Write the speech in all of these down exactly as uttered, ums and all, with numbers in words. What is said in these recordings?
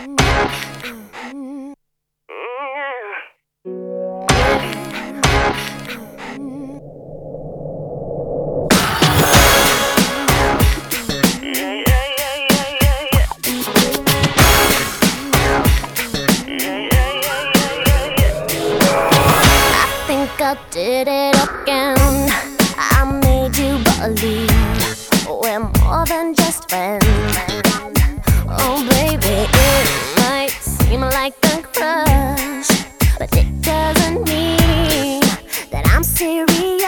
I did it again. I made you believe we're more than just friends. Oh baby, it might seem like a crush, but it doesn't mean that I'm serious.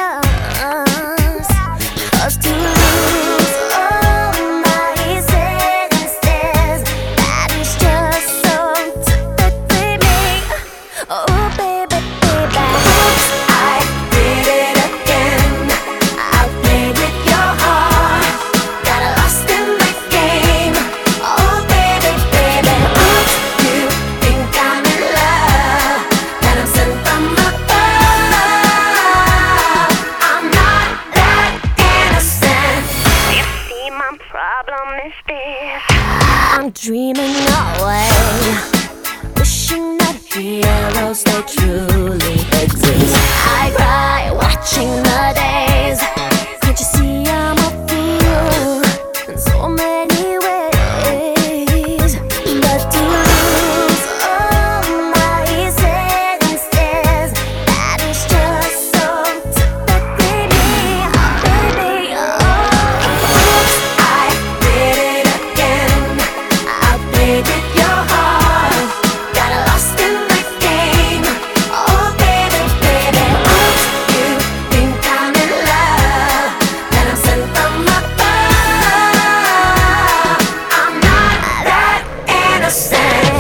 'Cause to lose all my senses, that is just so typically me. Oh baby, baby, oops, I did it again. I played with your heart, got lost in the game. Oh baby, baby, oops, you think I'm in love, that I'm sent from above. I'm not that innocent. You see, my problem is this: I'm dreaming away, wishing that heroes they truly exist. I cry watching the days. Can't you see I'm a fool in so many ways? But to lose all my senses, that is just so typically me, baby. Oh, oops, I did it again. I played with your heart, got lost in the game. Oh baby, baby, oops, you think I'm in love, that I'm sent from above. I'm not that innocent.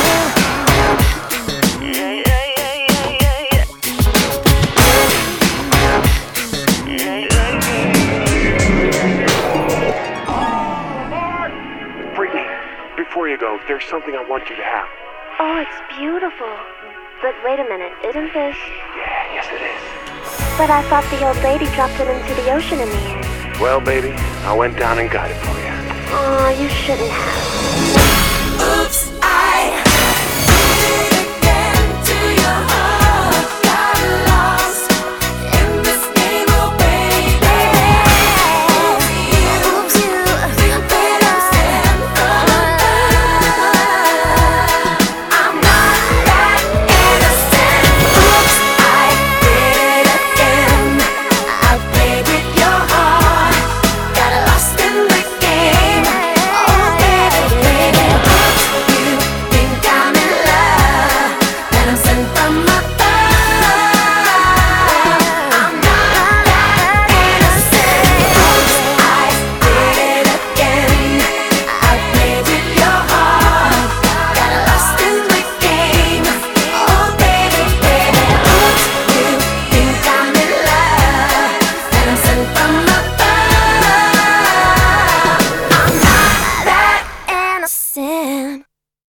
Brittany, before you go, there's something I want you to have. Oh, it's beautiful. But wait a minute, isn't this? Yeah, yes it is. But I thought the old lady dropped it into the ocean in the end. Well, baby, I went down and got it for you. Oh, you shouldn't have.